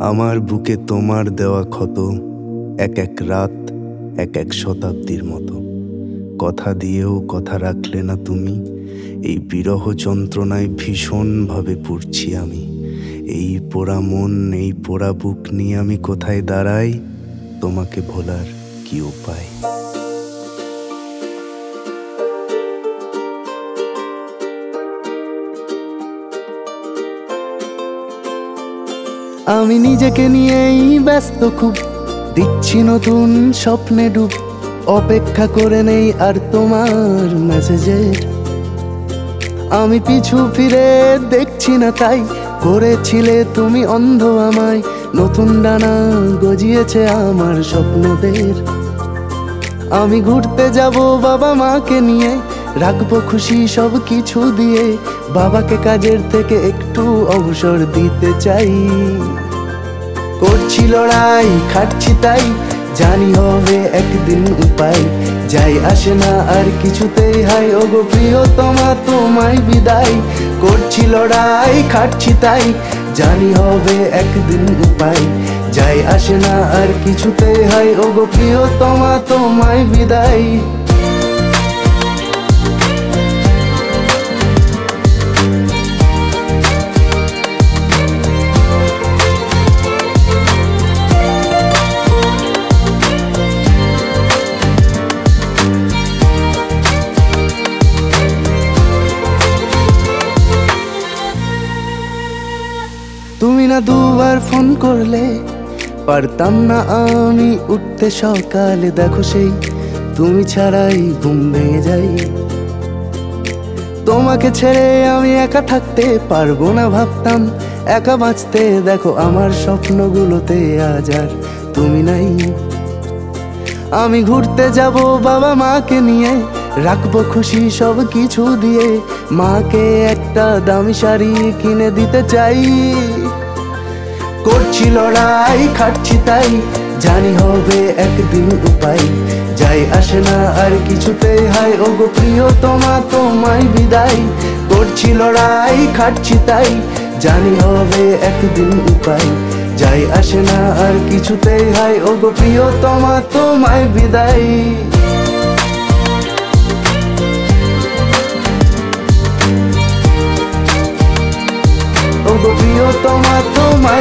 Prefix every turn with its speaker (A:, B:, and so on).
A: আমার বুকে তোমার দেওয়া ক্ষত এক এক রাত এক এক শতাব্দীর মতো। কথা দিয়েও কথা রাখলে না তুমি। এই বিরহ যন্ত্রণায় ভীষণভাবে পুড়ছি আমি। এই পোড়া মন, এই পোড়া বুক নিয়ে আমি কোথায় দাঁড়াই? তোমাকে ভোলার কি উপায়? আমি নিজেকে নিয়েই ব্যস্ত খুব, দিচ্ছি নতুন স্বপ্নে ডুব। অপেক্ষা করে নেই আর তোমার মেসেজের। আমি পিছু ফিরে দেখছি না তাই করেছিলে তুমি অন্ধ আমায়। নতুন ডানা গজিয়েছে আমার স্বপ্নদের। আমি ঘুরতে যাব বাবা মাকে নিয়ে, রাখবো খুশি সব কিছু দিয়ে। বাবাকে কাজের থেকে একটু অবসর দিতে চাই। করছি লড়াই, খাটছি তাই, জানি হবে একদিন উপায়। যাই আসে না আর কিছুতেই হাই, ওগো প্রিয়তমা তোমায় বিদায়। করছি লড়াই, খাটছি তাই, জানি হবে একদিন উপায়। যাই আসে না আর কিছুতেই হাই, ওগো প্রিয়তমা তোমায় বিদায়। তুমি না দুবার ফোন করলে পারতাম না আমি উঠতে সকালে। দেখো সেই তুমি ছাড়াই ঘুম ভেঙে যাই। তোমাকে ছেড়ে আমি একা থাকতে পারবো না ভাবতাম, একা বাঁচতে। দেখো আমার স্বপ্নগুলোতে আজ আর তুমি নাই। আমি ঘুরতে যাব বাবা মাকে নিয়ে, রাখবো খুশি সব কিছু দিয়ে। মাকে একটা দামি শাড়ি কিনে দিতে চাই। করছি লড়াই, খাটছি তাই, জানি হবে একদিন উপায়। যাই আসে না আর কিছুতেই হাই, ওগো প্রিয়তমা তোমায় বিদায়। করছি লড়াই, খাটছি তাই, জানি হবে একদিন উপায়। যাই আসে না আর কিছুতেই হাই, ওগো প্রিয়তমা তোমায় বিদায়। ওগো প্রিয়তমা তোমায়